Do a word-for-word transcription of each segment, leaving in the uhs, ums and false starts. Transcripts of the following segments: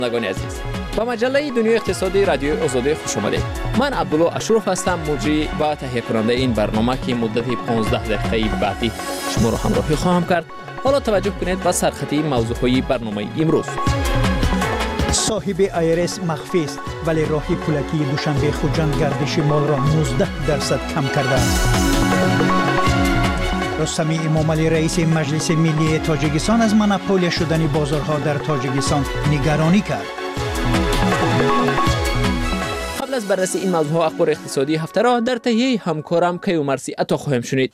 نگانی عزیز، با مجله دنیای اقتصادی رادیو آزادی خوش آمدید. من عبدالله اشرف هستم، مجری و تهیه کننده این برنامه که مدت پانزده دقیقه بعدی شما را همراهی خواهم کرد. حالا توجه کنید به سرخطی موضوعهای برنامه امروز. صاحب ایرس مخفی است ولی راه پولکی دوشنبه خوجند گردش مال را نوزده درصد کم کرده است. رستم امامعلی رئیس مجلس ملی تاجیکستان از مونوپول شدن بازارها در تاجیکستان نگرانی کرد. قبل از بررسی این موضوع اخبار اقتصادی هفته را در تهیه همکارم کیومرثی عطا خواهیم شنید.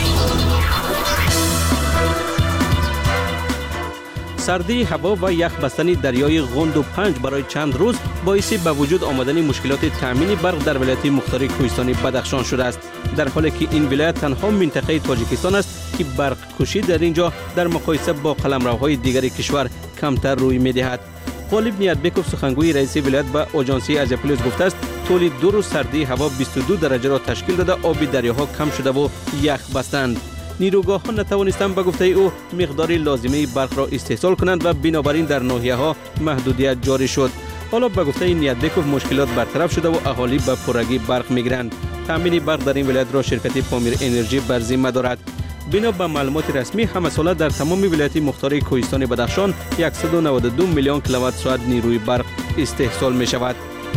سردی هوا و یخ بستن دریای غند و پنج برای چند روز باعث به وجود آمدن مشکلات تامین برق در ولایت مختار کوهستانی بدخشان شده است، در حالی که این ولایت تنها منطقه تاجیکستان است که برق کشی در اینجا در مقایسه با قلمروهای دیگر کشور کمتر روی می‌دهد. غالب نیتبکوف سخنگوی رئیس ولایت به آژانسی آزیا پلاس گفته است طول دو روز سردی هوا بیست و دو درجه را تشکیل داده، آب دریاها کم شده و یخ بستند. نیروگاه‌ها نتوانستند به گفته او مقدار لازمه برق را استحصال کنند و بنابراین در ناحیه‌ها محدودیت جاری شد. حالا به گفته نیتبکوف مشکلات برطرف شده و اهالی به پرگی برق می‌گیرند. تامین برق در این ولایت را شرکت پامیر انرژی بر ذمه دارد. بنا به معلومات رسمی همه ساله در تمام ولایت مختار کوهستان بدخشان صد و نود و دو میلیون کیلووات ساعت نیروی برق استحصال می‌شود.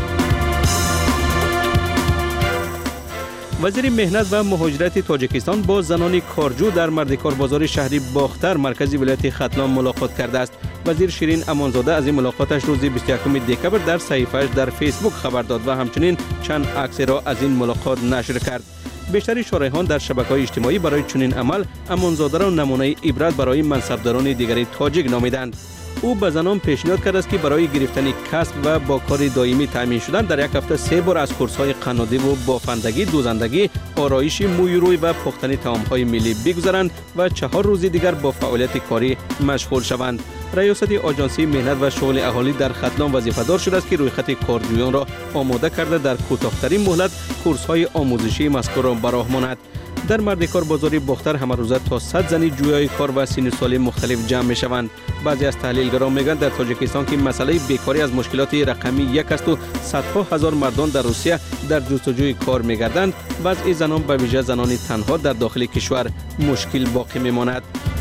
وزیر مهنت و مهاجرت تاجیکستان با زنان کارجو در مردکار بازار شهری باختر مرکزی ولایت ختلان ملاقات کرده است. وزیر شیرین امانزاده از این ملاقاتش روز بیست و یکم دکبر در صحیفه‌اش در فیسبوک خبر داد و همچنین چند عکس را از این ملاقات نشر کرد. بیشتر شارحان در شبکه‌های اجتماعی برای چنین عمل امانزاده را نمونه عبرت برای منصبداران دیگری تاجیک نامیدند. او به زنان پیشنهاد کرد است که برای گرفتن کسب و با کار دائمی تامین شدن در یک هفته سه بار از کورس‌های قنادی و بافندگی، دوزندگی، آرایش موی روی و پختن طعام‌های ملی بگذرند و چهار روز دیگر با فعالیت کاری مشغول شوند. ریاست آژانسی مهنت و شغل اهالی در ختلان وظیفه‌دار شده است که رویخط کارجویان را آماده کرده در کوتاه‌ترین مهلت کورس‌های آموزشی مذکور را به راه ماند. در مردکار بازار باختر همه روزه تا صد زنی جویای کار و سن سال مختلف جمع می شوند. بعضی از تحلیلگران میگن در تاجیکستان که مسئله بیکاری از مشکلات رقمی یک است و صدها هزار مردان در روسیه در جستجوی کار میگردند، وضع زنان به ویژه زنان تنها در داخل کشور مشکل باقی میماند.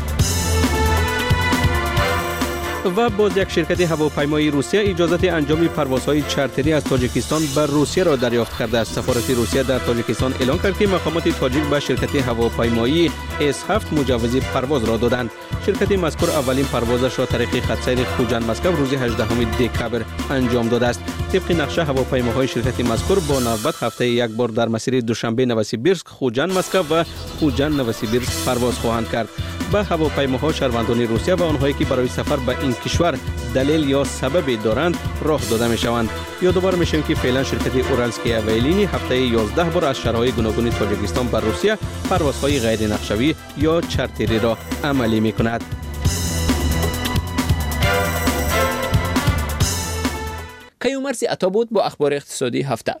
و باز یک شرکت هواپیمایی روسیه اجازت انجام پروازهای چارتری از تاجیکستان به روسیه را دریافت کرده است. سفارت روسیه در تاجیکستان اعلام کرد که مقامات تاجیک به شرکت هواپیمایی اس هفت مجوز پرواز را دادند. شرکت مذکور اولین پروازش را طریق خط سیر خوجند مسکو روز هجدهم دکبر انجام داده است. طبق نقشه هواپیماهای شرکت مذکور با نوبت هفته یک بار در مسیر دوشنبه نوسیبیرسک خوجند مسکو و خوجند نوسیبیرسک پرواز خواهند کرد. به هواپیماها شهروندان روسیه و آنهایی که برای سفر به این کشور دلیل یا سبب دارند راه داده می شوند. یادآور میشیم که فعلا شرکت اورالسکی اویلینی هفته یازده بار از شهرهای گوناگون تاجیکستان بر روسیه پروازهای غیر نقشه‌ای یا چارتری را عملی می کند. کیومرثی عطا بود با اخبار اقتصادی هفته.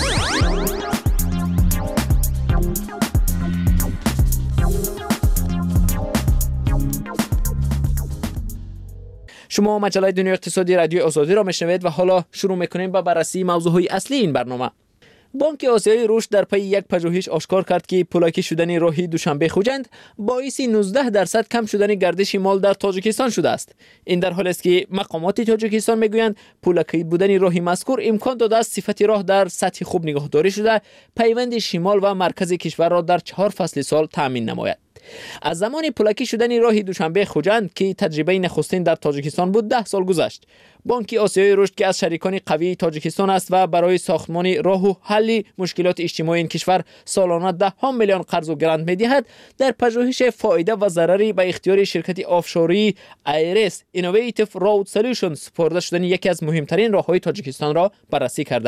شما مجله دنیای اقتصادی رادیو آزادی را میشنوید و حالا شروع میکنیم با بررسی موضوعهای اصلی این برنامه. بانک آسیای رشد در پی یک پژوهش آشکار کرد که پولاکی شدن راهی دوشنبه خوجند باعث نوزده درصد کم شدن گردش مال در تاجیکستان شده است. این در حالی است که مقامات تاجیکستان میگویند پولاکی بودن راهی مذکور امکان داده است صفت راه در سطح خوب نگهداری شده پیوند شمال و مرکز کشور را در چهار فصل سال تامین نماید. از زمان پولاکی شدن راه دوشنبه خوجند که تجربه نخستین در تاجیکستان بود ده سال گذشت. بانک آسیای رشد که از شریکان قوی تاجیکستان است و برای ساختمان راه و حل مشکلات اجتماعی این کشور سالانه ده ها میلیون قرض و گرانت می‌دهد، در پژوهش فایده و ضرری به اختیار شرکت آفشوری ایرس اینوویتیو رود سولوشنز سپرده شدن یکی از مهمترین راه‌های تاجیکستان را بررسی کرده است.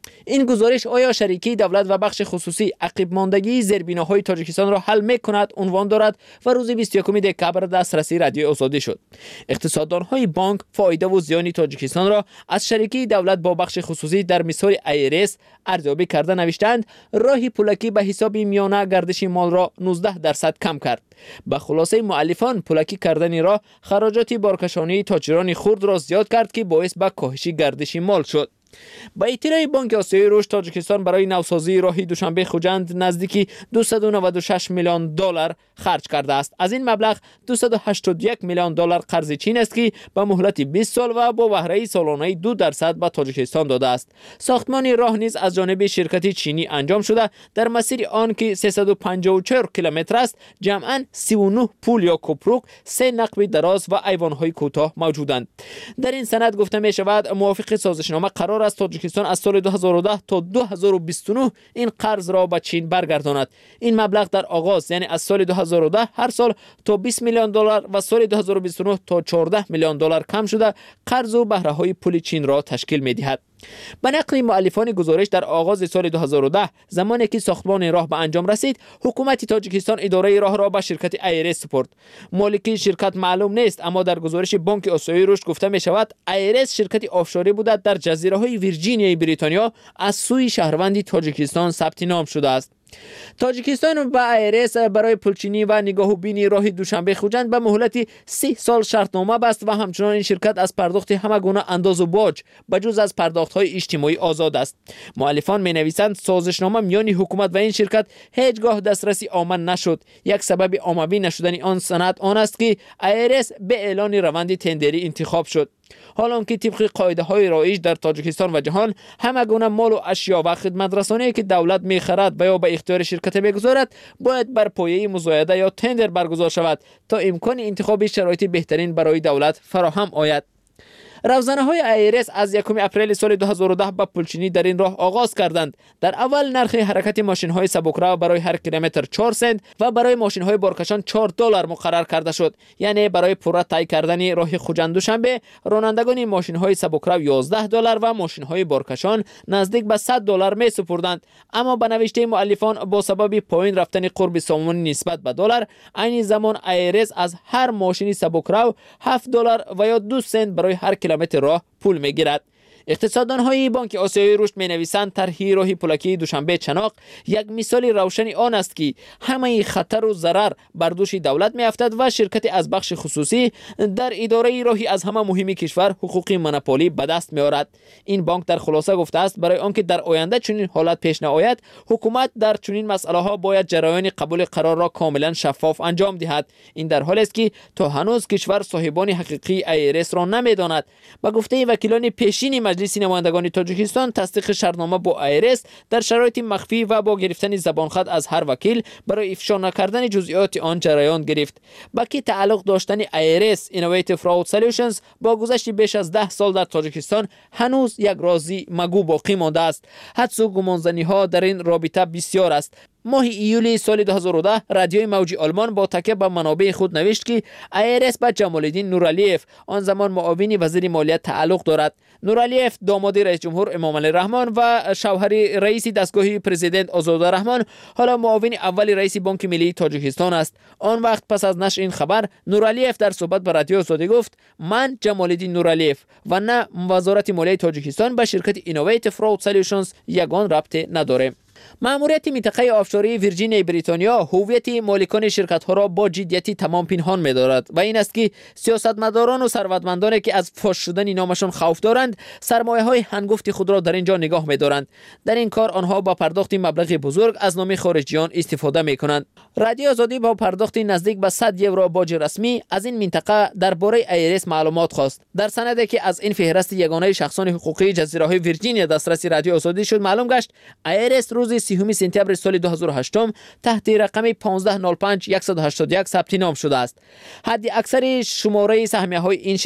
این گزارش آیا شریکی دولت و بخش خصوصی عقب ماندگی زیربناهای تاجیکستان را حل می‌کند عنوان دارد و روز بیست و یکم دکبر دسترسی رادیو آزادی شد. اقتصاددان‌های بانک فایده و زیان تاجیکستان را از شریکی دولت با بخش خصوصی در مثال ایرس ارزیابی کرده نوشتند راهی پولکی به حساب میانه گردش مال را نوزده درصد کم کرد. به خلاصه مؤلفان پولکی کردن را خراجات بارکشانی تاجران خرد را زیاد کرد که باعث به کاهش گردش مال شد. با اطلاع بانک آسیایی رشد تاجیکستان برای نوسازی راه دوشنبه خوجند نزدیکی دویست و نود و شش میلیون دلار خرج کرده است. از این مبلغ دویست و هشتاد و یک میلیون دلار قرض چین است که به مهلت بیست سال و با بهره سالانه دو درصد به تاجیکستان داده است. ساختمان راه نیز از جانب شرکت چینی انجام شده. در مسیر آن که سیصد و پنجاه و چهار کیلومتر است جمعاً سی و نه پول یا کوپروک، سه نقب دراز و ایوان‌های کوتاه موجودند. در این سند گفته می شود موافق سازشنامه قرار است تاجیکستان از سال دو هزار و ده تا دو هزار و بیست و نه این قرض را به چین برگرداند. این مبلغ در آغاز یعنی از سال دو هزار و ده هر سال تا بیست میلیون دلار و سال دو هزار و بیست و نه تا چهارده میلیون دلار کم شده قرض و بهره های پول چین را تشکیل می دهد. به نقل مؤلفان گزارش در آغاز سال دو هزار و ده زمانی که ساختمان راه به انجام رسید حکومت تاجیکستان اداره راه را به شرکت ایرس سپرد. مالک شرکت معلوم نیست اما در گزارش بانک آسیایی رشد گفته می شود ایرس شرکت آفشوری بوده در جزیره های ویرجینیای بریتانیا از سوی شهروندی تاجیکستان ثبت نام شده است. تاجیکستان و ایرس برای پلچینی و نگاهوبینی راه دوشنبه خوجند به مهلت سی سال شرطنامه بست و همچنان این شرکت از پرداخت همه گونه انداز و باج بجز از پرداخت‌های اجتماعی آزاد است. مؤلفان می‌نویسند سازشنامه میان حکومت و این شرکت هیچگاه دسترسی آمن نشد. یک سبب عمومی نشدن آن سند آن است که ایرس به اعلان روند تندری انتخاب شد. حالا که طبق قاعده های رایج در تاجیکستان و جهان همه گونه مال و اشیا و خدمت رسانی که دولت می‌خرد و یا به اختیار شرکت می‌گذارد باید بر پایه مزایده یا تندر برگزار شود تا امکان انتخاب شرایط بهترین برای دولت فراهم آید. روزنه های ایرس از یکم اپریل سال دو هزار و ده به پلچینی در این راه آغاز کردند. در اول نرخ حرکت ماشین های سبکرو برای هر کیلومتر چهار سنت و برای ماشین های بارکشان چهار دلار مقرر کرده شد. یعنی برای پورا طی کردن راه خوجند دوشنبه رانندگان ماشین های سبکرو یازده دلار و ماشین های بارکشان نزدیک به صد دلار می سپردند. اما به نوشته مؤلفان با سبب پایین رفتن قرب سامانی نسبت به دلار عین زمان ایرس از هر ماشین سبکرو هفت دلار و یا دو سنت برای هر کیلومتر راه پول میگیرد. اقتصاددان های بانک آسیایی رشد می نویسند طرح راه پولکی دوشنبه چناق یک مثال روشن آن است که همه خطر و ضرر بر دوش دولت می افتد و شرکت از بخش خصوصی در اداره راهی از همه مهمی کشور حقوق مونوپولی به دست می آورد. این بانک در خلاصه گفته است برای آنکه در آینده چنین حالت پیش نیاید حکومت در چنین مسئله ها باید جریان قبول قرار را کاملا شفاف انجام دهد. این در حالی است که تا هنوز کشور صاحبان حقیقی ایرس را نمیداند. با گفته وکیلان پیشین مجلس نمایندگان تاجیکستان تصدیق شرطنامه با ایرس در شرایط مخفی و با گرفتن زبانخط از هر وکیل برای افشا نکردن جزئیات آن جریان گرفت. با کی تعلق داشتن ایرس Innovative Fraud Solutions با گذشت بیش از ده سال در تاجیکستان هنوز یک رازی مگو باقی مانده است. حدس و گمانزنی ها در این رابطه بسیار است. ماه ایولی سال دو هزار و ده رادیوی موجی آلمان با تکیه به منابع خود نوشت که ایرس به جمال الدین نورالیف آن زمان معاون وزیر مالیات تعلق دارد. نورالیف داماد رئیس جمهور امام علی رحمان و شوهر رئیس دستگاه پرزیدنت آزاده رحمان حالا معاون اول رئیس بانک ملی تاجیکستان است. آن وقت پس از نشر این خبر نورالیف در صحبت با رادیو آزادی گفت من جمال الدین نورالیف و نه وزارت مالیات تاجیکستان به شرکت Innovative Fraud Solutions یگان ربطی نداریم. ماموریت منطقه آفشوری ویرجینیای بریتانیا هویت مالکان شرکت ها را با جدیتی تمام پنهان می دارد و این است که سیاستمداران و ثروتمندانی که از فاش شدن نامشان خوف دارند سرمایه های هنگفت خود را در اینجا نگاه می دارند. در این کار آنها با پرداخت مبلغ بزرگ از نام خارجیان استفاده می کنند. رادیو آزادی با پرداخت نزدیک به صد یورو باج رسمی از این منطقه درباره ایرس معلومات خواست. در سندی که از این فهرست یگانه شخصان حقوقی جزیره های ویرجینیا دسترسی رادیو آزادی شد معلوم گشت ایرس روز سیوم سپتامبر سال دو هزار و هشت تحت رقم پانزده صفر پنج صفر یک هشت یک ثبت نام شده است. حد اکثر شماره سهمیه های این شرکت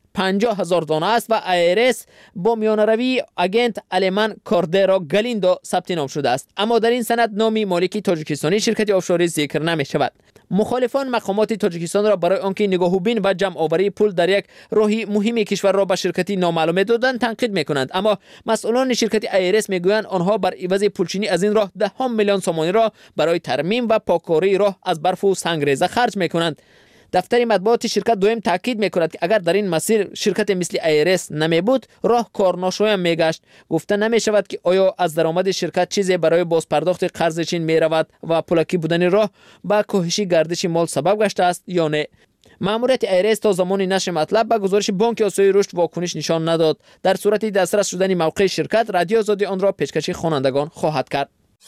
پنجاه هزار دانه است و ایرس با میانروی اگنت المان کاردرا گلیندو ثبت نام شده است، اما در این سند نام مالکی تاجیکستانی شرکت آفشوری ذکر نمی شود. مخالفان مقامات تاجیکستان را برای آنکه نگاهوبین و جمع آوری پول در یک راهی مهم کشور را به شرکتی نامعلومه دادند تنقید میکنند، اما مسئولان شرکت ایرس میگویند آنها بر عوض پولچینی از این راه ده میلیون سومانی را برای ترمیم و پاککاری راه از برف و سنگریزه خرج میکنند. دفتر مطبوعات شرکت دویم تاکید میکند که اگر در این مسیر شرکت مثل ایرس نمی بود راه کارناشویم میگشت. گفته نمی شود که آیا از درآمد شرکت چیزی برای بازپرداخت قرض چین می رود و پلاکی بودن راه با کاهش گردش مال سبب گشته است یا نه. ماموریت ایرس تا زمان نشر مطلب به گزارش بانک آسیای رشد واکنش نشان نداد. در صورت دسترس شدن موقع شرکت، رادیو آزادی آن را پیشکش خوانندگان خواهد کرد.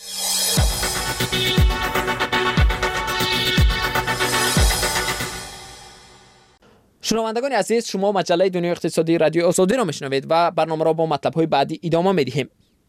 شنوندگان عزیز، شما مجله دنیای اقتصادی رادیو آزادی را میشنوید و برنامه را با مطلب‌های بعدی ادامه می‌دهیم.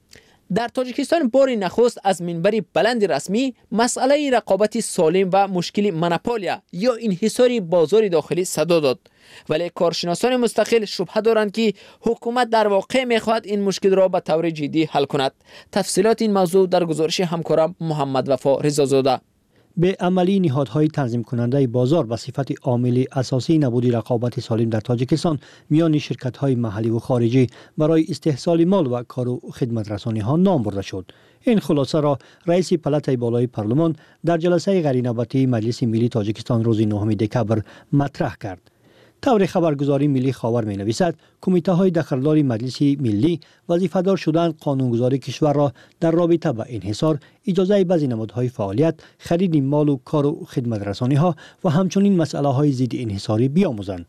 در تاجیکستان بار نخست از منبر بلند رسمی مسئله رقابت سالم و مشکل مونوپولیا یا انحصار بازار داخلی صدا داد، ولی کارشناسان مستقل شبهه دارند که حکومت در واقع می‌خواهد این مشکل را به طور جدی حل کند. تفصیلات این موضوع در گزارش همکارم محمد وفا رضازاده. به عملی نهادهای تنظیم کننده بازار به صفت عامل اساسی نبود رقابت سالم در تاجیکستان میان شرکت‌های محلی و خارجی برای استحصال مال و کار و خدمت رسانی ها نام برده شد. این خلاصه را رئیس پلات بالای پارلمان در جلسه غیرنوبتی مجلس ملی تاجیکستان روز نهم دکبر مطرح کرد. طور خبرگزاری ملی خاور می نویسد کمیته های دخلدار مجلس ملی وظیفه‌دار شدند قانونگذاری کشور را در رابطه با انحصار، اجازه بعضی نمادهای فعالیت، خرید مال و کار و خدمت رسانی ها و همچنین مسئله های ضد انحصاری بیاموزند.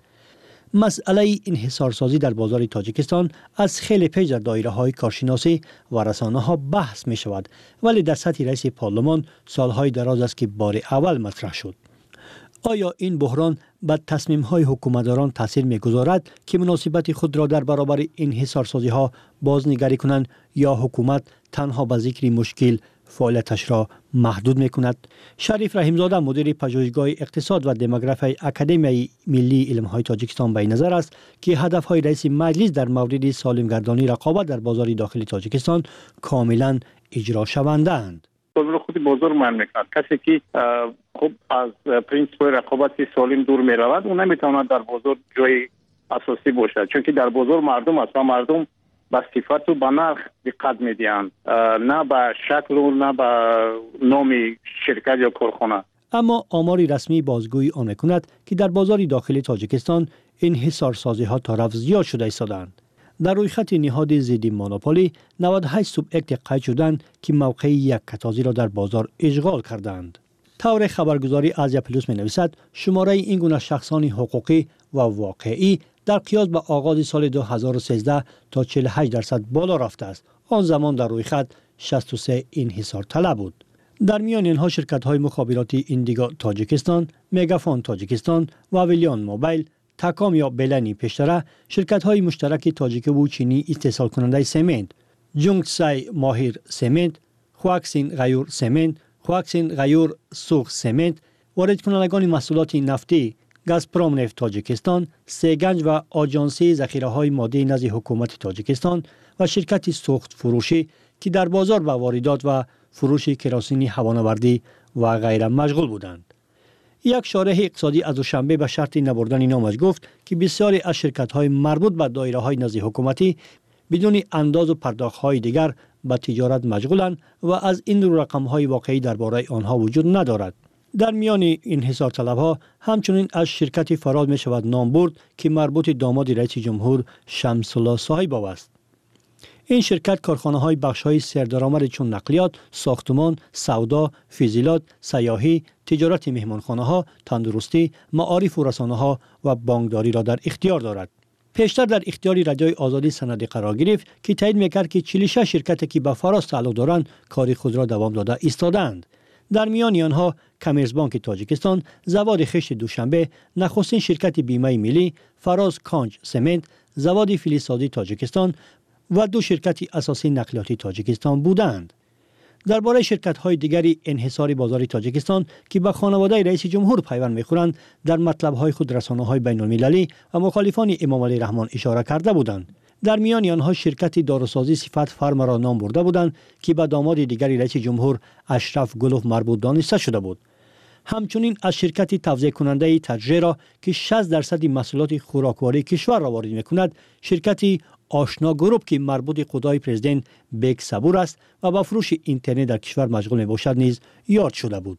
مسئله انحصارسازی در بازار تاجیکستان از خیلی پیش در دایره های کارشناسی و رسانه ها بحث می شود، ولی در سطح رئیس پارلمان سالهای دراز است که بار اول مطرح شد. آیا این بحران به تصمیم‌های حکومتداران تاثیر می‌گذارد که مناسبت خود را در برابر انحصارسازی‌ها بازنگری کنند یا حکومت تنها به ذکر مشکل فعالیتش را محدود می‌کند؟ شریف رحیمزاده مدیر پژوهشگاه اقتصاد و دموگرافی اکادمی ملی علم‌های تاجیکستان به نظر است که هدف‌های رئیس مجلس در مورد سالمگردانی رقابت در بازار داخلی تاجیکستان کاملاً اجرا شونده‌اند. بازار خود بازار من میکند. کسی که خب از پرینسیپ رقابت سالم دور می رود اون نمیتواند در بازار جای اساسی باشد، چون که در بازار مردم است و مردم به صفت و به نرخ دقت میدهند، نه به شکل و نه به نام شرکت یا کارخانه. اما آماری رسمی بازگویی آن میکند که در بازار داخلی تاجیکستان انحصارسازی ها تا رفع زیاد شده ایستادند. در روی خط نهاد ضد مونوپولی نود و هشت سوبیکت قید شدند که موقع یک کتازی را در بازار اشغال کردند. طور خبرگزاری آزیا پلوس می نویسد شماره این گونه شخصان حقوقی و واقعی در قیاس با آغاز سال دو هزار و سیزده تا چهل و هشت درصد بالا رفته است. آن زمان در روی خط شصت و سه انحصار طلب بود. در میان اینها شرکت های مخابراتی ایندیگو تاجیکستان، مگافون تاجیکستان و ویلیان موبایل، تاکام یا بلانی پیشتره، شرکت های مشترک تاجیک و چینی استحصال کننده سمنت، جونگسای ماهر سمنت، خواکسین غیور سمنت، خواکسین غیور سوخ سمنت، وارد کنندگان محصولات نفتی گازپروم نفت تاجیکستان، سیگنج و آژانسی ذخیره های ماده نزد حکومت تاجیکستان و شرکت سوخت فروشی که در بازار با واردات و فروش کراسین هوانوردی و غیره مشغول بودند. یک شارح اقتصادی از دوشنبه به شرط نبردن نامش گفت که بسیاری از شرکت‌های مربوط به دایره‌های نزد حکومتی بدون انداز و پرداخت‌های دیگر به تجارت مشغولند و از این رو رقم‌های واقعی درباره آنها وجود ندارد. در میان انحصار طلب‌ها همچنین از شرکت فراز می شود نام برد که مربوط داماد رئیس جمهور شمس الله صاحب است. این شرکت کارخانه‌های بخش‌های سردرآمد چون نقلیات، ساختمان، سودا، فیزیلات، سیاحی، تجارت مهمانخانه‌ها، تندرستی، معارف و رسانه‌ها و بانکداری را در اختیار دارد. پیشتر در اختیار رادیوی آزادی سندی قرار گرفت که تایید می‌کرد که چهل و شش شرکتی که به فراز تعلق دارند کار خود را دوام داده ایستادند. در میان آنها کامرس بانک تاجیکستان، زواد خشت دوشنبه، نخستین شرکت بیمه ملی، فراز کانج سمنت، زواد فلزسازی تاجیکستان و دو شرکت اساسی نقلیاتی تاجیکستان بودند. درباره شرکت‌های دیگری انحصار بازار تاجیکستان که به خانواده رئیس جمهور پیوند می‌خورند در مطلب‌های خود رسانه‌های بین‌المللی و مخالفان امام علی رحمان اشاره کرده بودند. در میان آنها شرکت داروسازی صفت فرم را نام برده بودند که به داماد دیگری رئیس جمهور اشرف گلوف مربوط دانسته شده بود. همچنین از شرکت توزیع کننده تجربه که شصت درصد محصولات خوراکواری کشور را وارد می‌کند، شرکت آشنا گروپ که مربوط خدای پرزیدنت بیگ صبور است و با فروش اینترنت در کشور مشغول میباشد نیز یاد شده بود.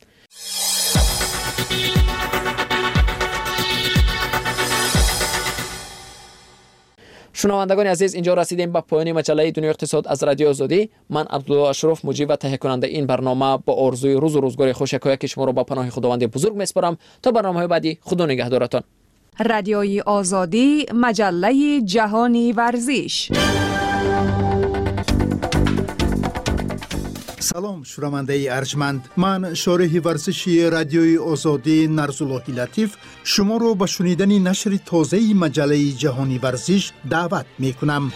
شنوندگان عزیز، اینجا رسیدیم به پایان مجله دنیای اقتصاد از رادیو آزادی. من عبدالله اشرف مجری و تهیه کننده این برنامه با آرزوی روز و روزگار خوش یکایک شما را با پناه خداوند بزرگ میسپارم. تا برنامه‌های بعدی، خدا نگهدارتان. رادیوی آزادی، مجله جهانی ورزش. سلام شنونده ارجمند، من شارح ورزشی رادیوی آزادی نرزاللهی لطیف شما رو به شنیدن نشر تازه مجله جهانی ورزش دعوت می کنم.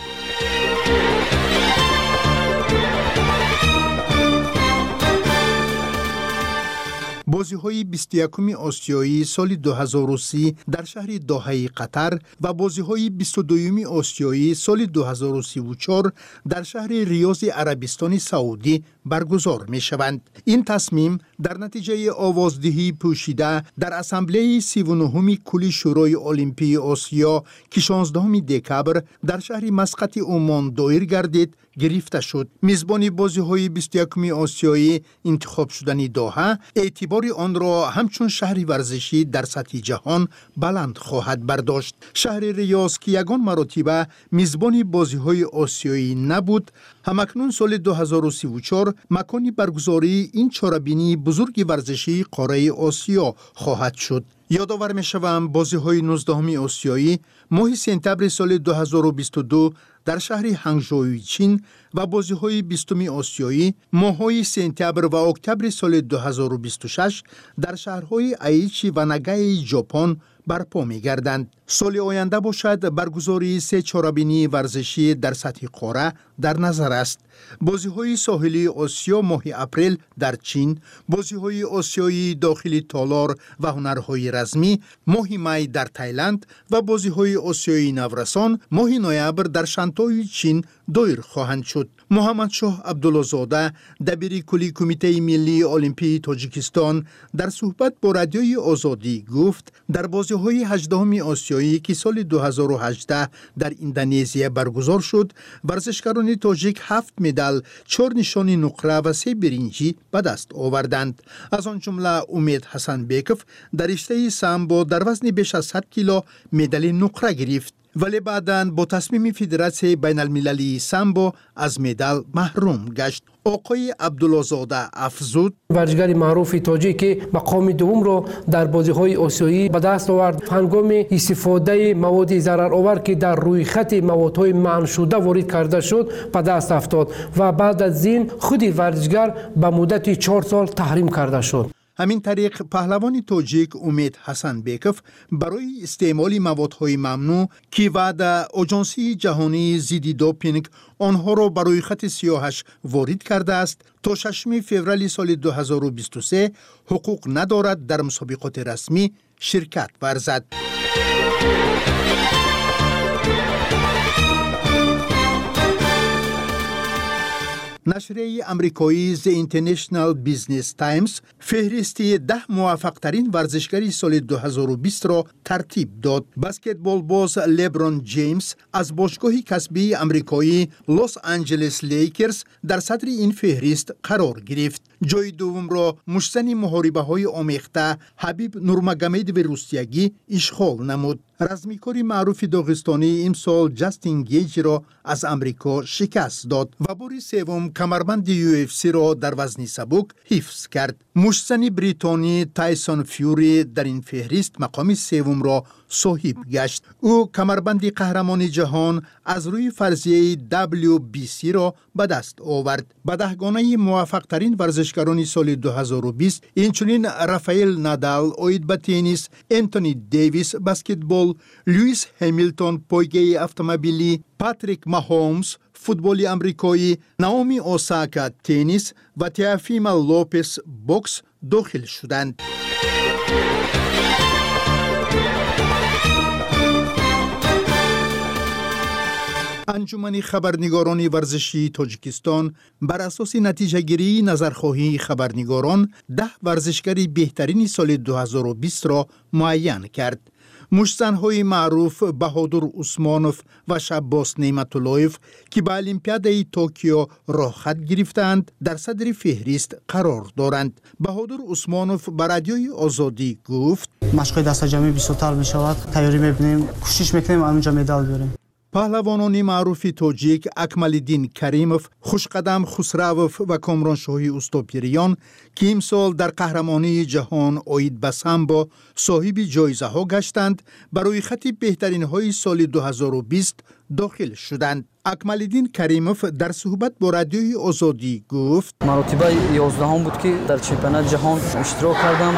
بازی‌های بیست و یکم آسیایی سال دو هزار و سی در شهر دوحه قطر و بازی‌های بیست و دوم آسیایی سال دو هزار و سی و چهار در شهر ریاض عربستان سعودی برگزار می‌شوند. این تصمیم در نتیجه آوازدهی پوشیده در اسامبله سی و نهم کل شورای المپی آسیا که شانزدهم دکبر در شهر مسقط عمان دایر گردید گرفته شد. میزبان بازی‌های بیست و یکم آسیایی انتخاب شدن دوحه اعتبار آن را همچون شهری ورزشی در سطح جهان بلند خواهد برداشت. شهر ریاض که یگان مراتبه میزبان بازی‌های آسیایی نبود، همکنون سال دو هزار و سی و چهار مکانی برگزاری این چهاربینی بزرگ ورزشی قاره آسیا خواهد شد. یادآور می‌شوم بازی‌های نوزدهم آسیایی ماه سپتامبر سال دو هزار و بیست و دو در شهر هنگژوی چین و بازی‌های بیستم آسیایی ماه‌های سپتامبر و اکتبر سال دو هزار و بیست و شش در شهرهای ایچی و ناگای ژاپن برپا می‌گردند. سال آینده باشد برگزاری سه چهاربینی ورزشی در سطح قاره در نظر است. بازی‌های ساحلی آسیا ماه اپریل در چین، بازی‌های آسیایی داخلی تالار و هنرهای رزمی ماه می در تایلند و بازی‌های آسیایی نورسان ماه نوامبر در شانتوی چین دایر خواهند شد. محمد شاه عبدالله زاده دبیر کلی کمیته ملی المپی تاجیکستان در صحبت با رادیوی آزادی گفت در بازی‌های هجدهم آسیایی که سال دو هزار و هجده در اندونزیا برگزار شد، ورزشکاران تاجیک هفت مدال، چهار نشان نقره و سه برنجی به دست آوردند. از آن جمله امید حسن بیکوف در رشته سامبو در وزن بیش از صد کیلو مدال نقره گرفت، ولی بعداً با تصمیم فدراسیون بین المللی سامبو از مدال محروم گشت. آقای عبدالله زاده افزود ورزشکار معروف تاجیک مقام دوم را در بازی‌های آسیایی به دست آورد. هنگام استفاده مواد ضررآور که در روی خط موادهای منع شده وارد کرده شد به دست افتاد و بعد از این خود ورزشکار به مدت چهار سال تحریم کرده شد. همین طریق پهلوان تاجیک امید حسن بیکوف برای استعمال موادهای ممنوع که بعد آژانس جهانی ضد دوپینگ آنها را برای خط سیاهش وارد کرده است تا ششم فوریه سال دو هزار و بیست و سه حقوق ندارد در مسابقات رسمی شرکت ورزد. نشریه امریکایی The International Business Times فهرستی ده موفق ترین ورزشکاری سال دو هزار و بیست را ترتیب داد. بسکتبال باز لبرون جیمز از باشگاه کسبی امریکایی لس آنجلس لیکرز در صدر این فهرست قرار گرفت. جای دوم را مشتن محاربه های آمیخته حبیب نورمگامدوف روسیایی اشغال نمود. رزمیکاری معروف داغستانی امسال جاستین گیج را از امریکا شکست داد و بار سوم کمربند یو اف سی را در وزن سبک حفظ کرد. مشتن بریتانی تایسون فیوری در این فهرست مقام سوم را صاحب گشت. او کمربند قهرمان جهان از روی فرضیه دبلیو بی سی را به دست آورد. به دهگانه موفق ترین ورزشکاران سال دو هزار و بیست اینچنین رافائل نادال، اوید با تنیس، انتونی دیویس بسکتبال فوتبال، لوئیس همیلتون پایگاه اتومبیلی، پاتریک ماهومز فوتبال آمریکایی، نائومی اوساکا تنیس و تئوفیما لوپس بوکس داخل شدند. انجمن خبرنگاران ورزشی تاجیکستان بر اساس نتیجه گیری نظرخواهی خبرنگاران ده ورزشکاری بهترین سال دو هزار و بیست را معین کرد. مشتزن‌های معروف بهادر عثمانوف و شباس نعمت‌اللهیف که به المپیادای توکیو راه خط گرفتند در صدر فهرست قرار دارند. بهادر عثمانوف به رادیوی آزادی گفت: مشق دست جمعی بیست‌تر می شود. تیاری می‌بینیم، کوشش می‌کنیم همینجا مدال بیاریم. پهلوانان معروف تاجیک اکمالدین کریموف، خوشقدم خسروف و کامرانشاهی اوستاپیریان که امسال در قهرمانی جهان آید به سامبو صاحب جایزه ها گشتند، برای خط بهترین های سال دو هزار و بیست داخل شدند. اکمالدین کریموف در صحبت با رادیوی آزادی گفت: مرتبه یازدهم بود که در چمپیونات جهان اشتراک کردم.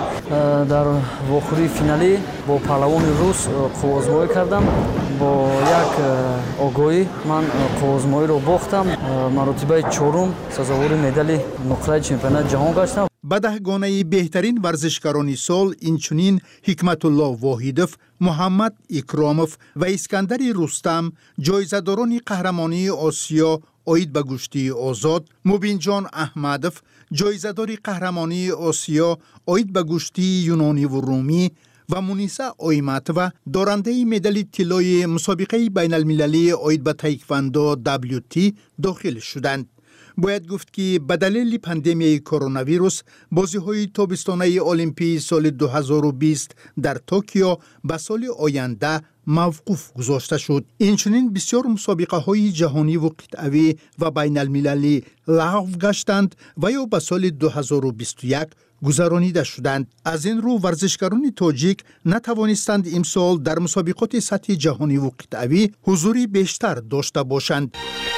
در واخوری فینالی با پهلوان روس قوازمایی کردم. با یک آگاهی من قوازمایی رو باختم. مرتبه چهارم سزاوار مدال نقره چمپیونات جهان گشتم. به دهگانه بهترین ورزشکاران سال اینچنین حکمت الله واحدوف، محمد اکراموف و اسکندر رستم جایزه‌داران قهرمانی آسیا آید به گشتی آزاد، مبین جان احمدوف جایزه‌دار قهرمانی آسیا آید به گشتی یونانی و رومی و مونیسا آیمتووا دارنده مدال طلای مسابقه بین المللی آید به تایکواندو دبلیو تی داخل شدند. باید گفت که به دلیل پاندمی کرونا ویروس بازی‌های تابستانه المپی سال دو هزار و بیست در توکیو به سال آینده موقوف گذاشته شد. اینچنین بسیار مسابقه های جهانی و قطعی و بین المللی لغو گشتند و یا به سال دو هزار و بیست و یک گذرانیده شدند. از این رو ورزشکاران تاجیک نتوانستند امسال در مسابقات سطح جهانی و قطعی حضوری بیشتر داشته باشند.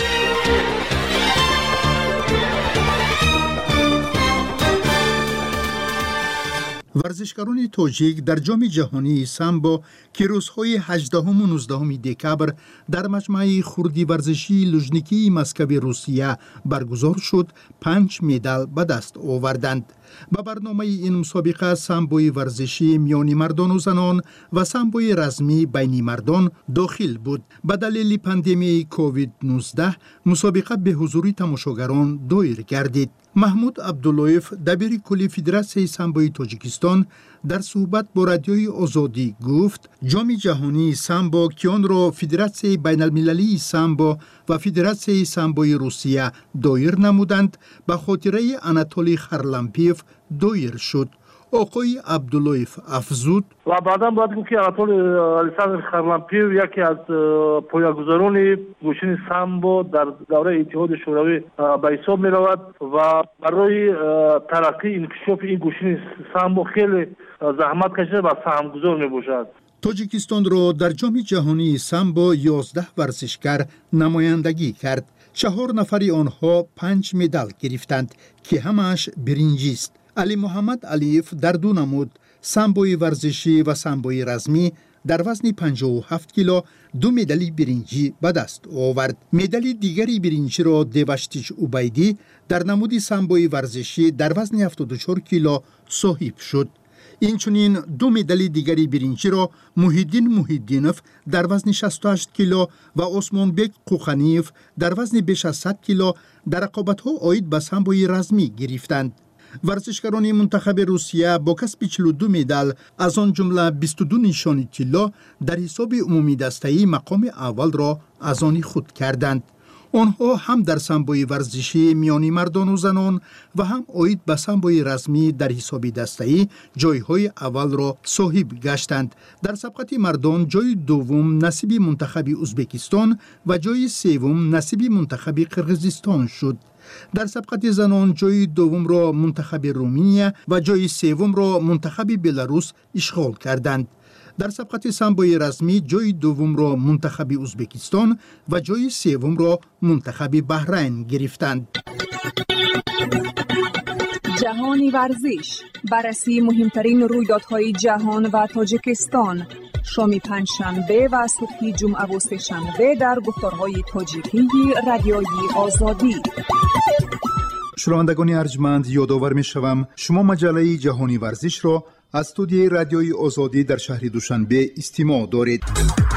ورزشکاران تاجیک در جام جهانی سامبو که روزهای هجدهم و نوزدهم دکبر در مجمع خردی ورزشی لوژنیکی مسکو روسیه برگزار شد، پنج مدال به دست آوردند. به برنامه این مسابقه سامبوی ورزشی میان مردان و زنان و سامبوی رزمی بین مردان داخل بود. به دلیل پاندمی کووید نوزده مسابقه به حضور تماشاگران دایر گردید. محمود عبداللهیف دبیر کلی فدراسیون سامبوی تاجیکستان در صحبت با رادیوی آزادی گفت: جام جهانی سامبو که آن را فدراسیون بین المللی سامبو و فدراسیون سامبوی روسیه دایر نمودند، به خاطره اناتولی خرلمپیف دایر شد. آقای عبداللهیف افزود: و بعدا باید گفت که اناتول الکساندر خرلمپیف یکی از پایه‌گذاران گوشین سامبو در دوره اتحاد شوروی به حساب می رود و برای ترقی انکشاف این گوشین سامبو خیلی زحمت کشیده و سهمگذار می باشد. تاجیکستان را در جام جهانی سامبو یازده ورزشکار نمایندگی کرد. چهار نفر آنها پنج مدال گرفتند که همش برنجی است. علی محمد علیف در دو نمود سامبوی ورزشی و سامبوی رزمی در وزن پنجاه و هفت کیلو دو مدال برنجی به دست آورد. مدال دیگری برنجی را دیوشتیچ عبیدی در نمود سامبوی ورزشی در وزن هفتاد و چهار کیلو صاحب شد. اینچنین دو مدال دیگری برنجی را محیدین محیدینوف در وزن شصت و هشت کیلو و عثمانبک قوخانیف در وزن بیش از صد کیلو در رقابت‌ها آید به سامبوی رزمی گرفتند. ورزشکاران منتخب روسیه با کسب چهل و دو مدال از آن جمله بیست و دو نشان طلا در حساب عمومی دسته‌ای مقام اول را از آن خود کردند. آنها هم در سامبوی ورزشی میان مردان و زنان و هم آید به سامبوی رزمی در حساب دسته‌ای جایهای اول را صاحب گشتند. در سبقت مردان جای دوم نصیب منتخب ازبکستان و جای سوم نصیب منتخب قرقیزستان شد. در سبقت زنان جای دوم را منتخب رومانیا و جای سوم را منتخب بلاروس اشغال کردند. در سبقت سامبوی رزمی جای دوم را منتخب ازبکستان و جای سوم را منتخب بحرین گرفتند. جهانی ورزش، بررسی مهمترین رویدادهای جهان و تاجیکستان. شام پنجشنبه و صبح جمعه و سه‌شنبه در گفتارهای تاجیکی رادیویی آزادی. شنوندگان ارجمند، یادآور می‌شوم شما مجله جهانی ورزش را از استودیوی رادیویی آزادی در شهر دوشنبه استماع دارید.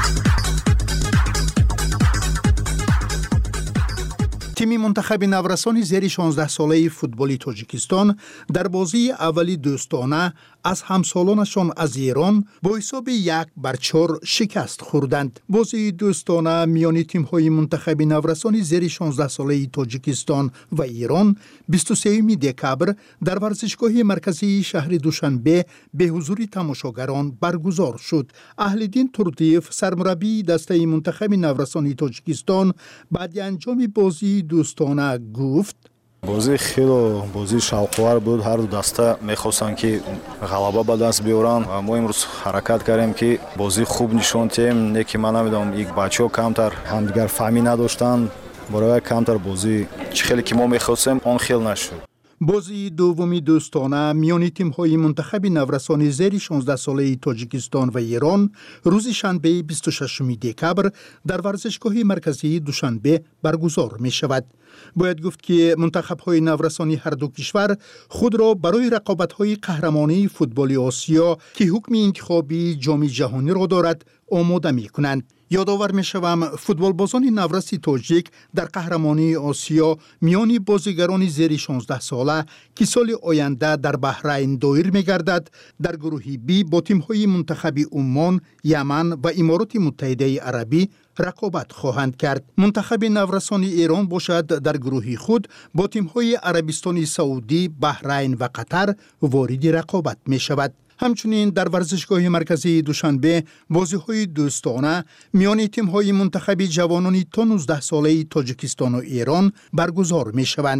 تیم منتخب نورسان زیر شانزده ساله فوتبال تاجیکستان در بازی اولی دوستانه از همسالانشان از ایران با حساب یک بر چهار شکست خوردند. بازی دوستانه میان تیم‌های منتخب نورسان زیر شانزده ساله تاجیکستان و ایران بیست و سوم دکبر در ورزشگاه مرکزی شهر دوشنبه به حضور تماشاگران برگزار شد. اهل‌دین تردیف، سرمربی دسته منتخب نورسان تاجیکستان، بعد انجام بازی دوستانه گفت: بازی خیلی بازی شوق‌آور بود. هر دو دسته می‌خواستن که غلبه به دست بیارن و ما امروز حرکت کردیم که بازی خوب نشون دادیم. نه که من نمیدونم یک بچه‌ها کمتر همدیگر فهمی نداشتن، برای کمتر بازی خیلی که ما می‌خواستیم اون خیلی نشد. بازی دومی دوستانه میان تیم‌های منتخب نورسان زیر شانزده ساله تاجیکستان و ایران روز شنبه بیست و ششم دکبر در ورزشگاه مرکزی دوشنبه برگزار می‌شود. باید گفت که منتخب‌های نورسانی هر دو کشور خود را برای رقابت‌های قهرمانی فوتبال آسیا که حکم انتخابی جام جهانی را دارد آماده می‌کنند. یادآور می‌شوم فوتبال بازان نورسی تاجیک در قهرمانی آسیا میان بازیگران زیر شانزده ساله که سال آینده در بحرین دایر می‌گردد در گروه بی با تیم‌های منتخب عمان، یمن و امارات متحده عربی رقابت خواهند کرد. منتخب نورسان ایران باشد در گروه خود با تیم‌های عربستان سعودی، بحرین و قطر وارد رقابت می‌شود. همچنین در ورزشگاه مرکزی دوشنبه بازی‌های دوستانه میان تیم‌های منتخب جوانان تا نوزده ساله تاجیکستان و ایران برگزار می‌شوند.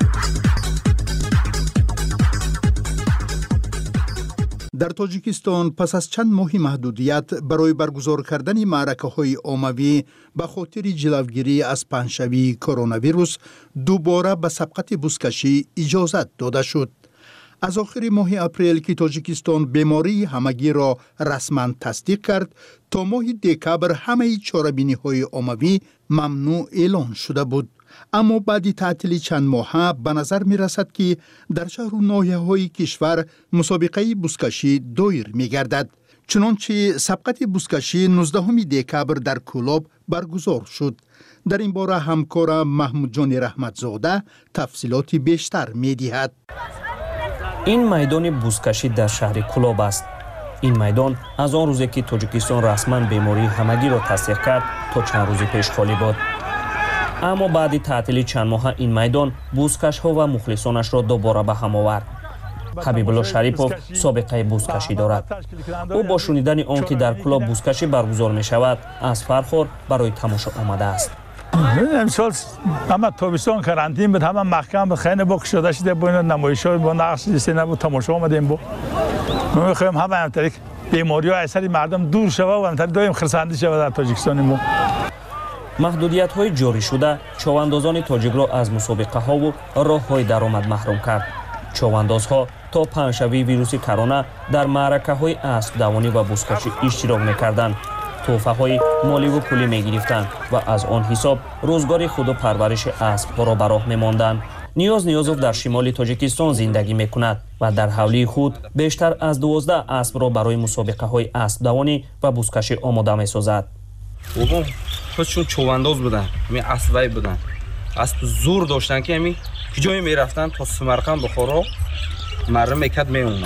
در تاجیکستان پس از چند ماه محدودیت برای برگزار کردن معرکه‌های عمومی به خاطر جلوگیری از پنجشوی کرونا ویروس دوباره به سبقت بزکشی اجازت داده شد. از آخر ماه اپریل که تاجیکستان بیماری همگی را رسما تصدیق کرد تا ماه دکبر همه چاره‌بینی‌های عمومی ممنوع اعلان شده بود. اما بعد تعطیل چند ماهه به نظر می رسد که در شهر و ناحیه‌های کشور مسابقه بزکشی دایر می گردد. چنانچه سبقت بزکشی نوزدهم دکبر در کلاب برگزار شد. در این باره همکارم محمود جان رحمتزاده تفصیلاتی بیشتر می دهد. این میدان بزکشی در شهر کلاب است. این میدان از آن روزی که تاجیکستان رسما بیماری همگی را تصدیق کرد تا چند روز پیش خالی بود. اما بعد تعطیل چند ماه این میدان بزکش‌ها و مخلصانش را دوباره به هم آورد. حبیب الله شریفوف سابقه بزکشی دارد. او با شنیدن آن که در کلاب بزکشی برگزار می شود از فرخور برای تماشا آمده است. امسال همه تابستان کرانتین بود، همه محکم بود، خیلی باک شده شده بود، نمایش‌ها با نقش سینه بود، تماشا آمدیم بود. ما می‌خوایم همه همطوری بیماری‌ها از سر مردم دور شود و همطوری دائم خرسندی شود در تاجیکستان ما. محدودیت‌های جاری شده چواندازان تاجیک را از مسابقه‌ها و راه‌های درآمد محروم کرد. چواندازها تا پنجشنبه ویروس کرونا در معرکه‌های اسب دوانی و بزکشی اشتراک می‌کردند. تحفه‌های مالی و پولی می‌گرفتند و از آن حساب روزگار خود و پرورش اسب‌ها را به راه می‌ماندند. نیاز نیازوف در شمال تاجیکستان زندگی می‌کند و در حولی خود بیشتر از دوازده اسب را برای مسابقه‌های اسب دوانی و بزکشی آماده می‌سازد. بابا خودشون چوانداز بودن، می اسبی بودن، اسب زور داشتن که می کجای میرفتن تا سمرقند بخارا مردم میکد میمونن.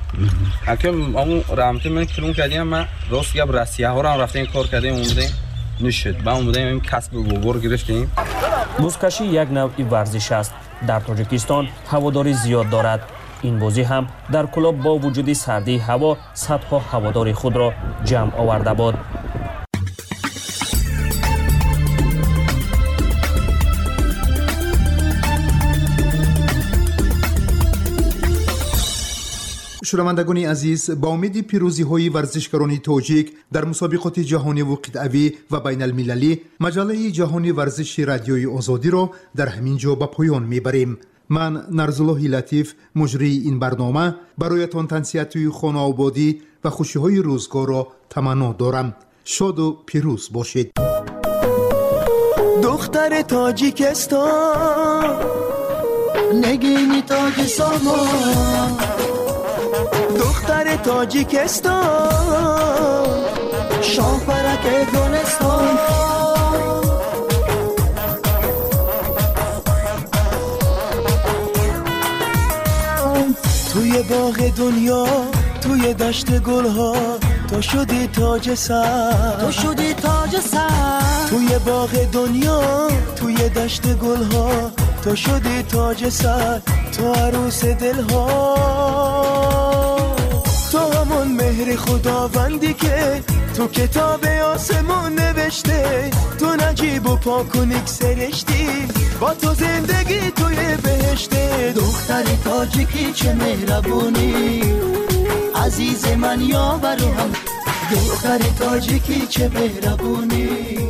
حکم اون رحمتی من کلون کردیم، من راست گپ رسیه ها رو رفتیم کار کردیم، اومدیم نشد با اومدیم این کسب گوبر گرفتیم. بزکشی یک نوع ورزش است. در تاجیکستان هواداری زیاد دارد. این بازی هم در کلاب با وجود سردی هوا صدها هوادار خود را جمع آورده بود. شنوندگان عزیز، با امید پیروزی های ورزشکاران تاجیک در مسابقات جهانی و قطعی و بین المللی، مجله جهانی ورزش رادیوی آزادی را در همین جا به پایان میبریم. من نرزالله لطیف مجری این برنامه برایتان تنصیحات خانه آبادی و خوشی‌های روزگار را تمنا دارم. شاد و پیروز باشید. دختر تاجیکستان نگینی تاج سامان، دختر تاجیکستان شاه پرک گلستان، توی باغ دنیا توی دشت گلها تو شدی تاج سر، تو شدی تاج سر، توی باغ دنیا توی دشت گلها تو شدی تاج سر، تو عروس دلها، تو همون مهر خداوندی که تو کتاب آسمون نوشته، تو نجیب و پاک و نیک سرشتی، با تو زندگی توی بهشته. دختر تاجیکی چه مهربونی، عزیز من یاور هم، دختر تاجیکی چه مهربونی.